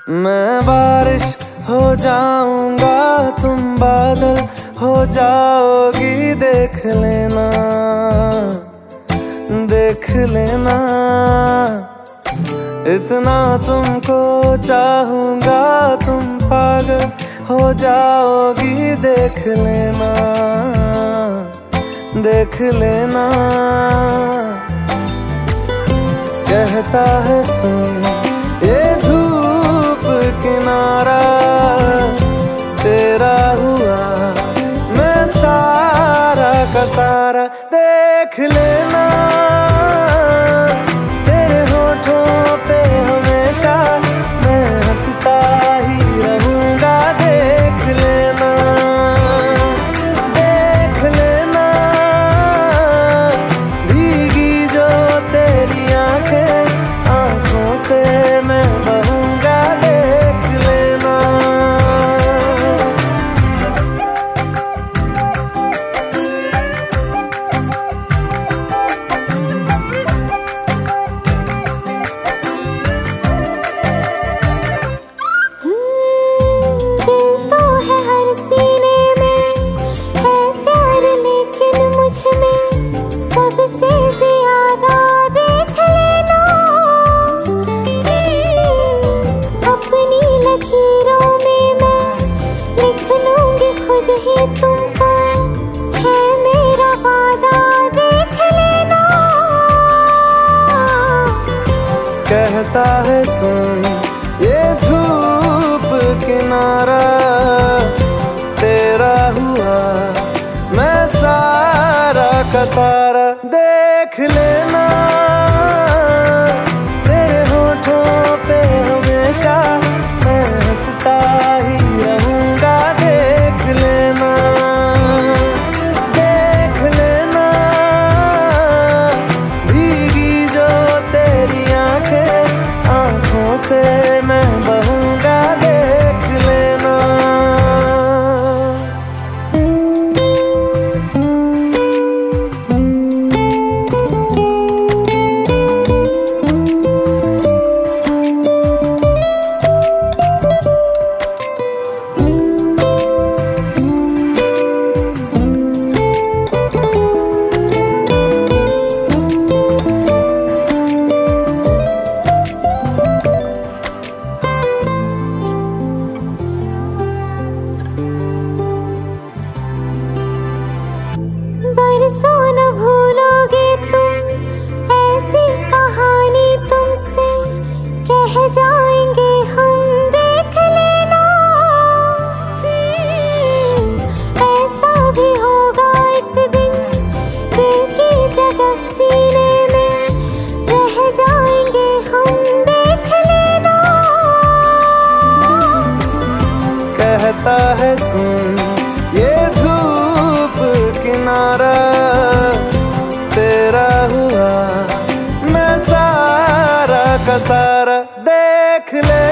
मैं बारिश हो जाऊंगा, तुम बादल हो जाओगी। देख लेना, देख लेना, इतना तुमको चाहूंगा, तुम पागल हो जाओगी। देख लेना, देख लेना, कहता है सुन ये धूप किनारा, तेरा हुआ मैं सारा का सारा। देख लेना, तेरे होठों पे हमेशा मैं हंसता ही रहूंगा। देख लेना, देख लेना, भीगी जो तेरी आंखें, आंखों से मैं बहूंगा। देख लेना, दिल तो है हर सीने में, है प्यार लेकिन मुझ में सबसे ज्यादा। देख लेना, अपनी लकीरों में मैं लिख लूंगी खुद ही तुमको, है मेरा वादा। देख लेना, कहता है सुन ये धूप किनारा, तेरा हुआ मैं सारा का सारा। देख लेना, तेरे होठों पे हमेशा मैं हंसता ही रहूंगा। देख लेना, देख लेना, भीगी जो तेरी आंखें, आंखों से मैं बहूंगा। देख लेना, बरसों न भूलोगे तुम, ऐसी कहानी तुमसे कह जाएंगे हम। देख लेना, ऐसा भी होगा एक दिन, दिल की जगह सीने में रह जाएंगे हम। देख लेना, कहता है सुन ये धूप किनारा, तेरा हुआ मैं सारा का सारा। देख ले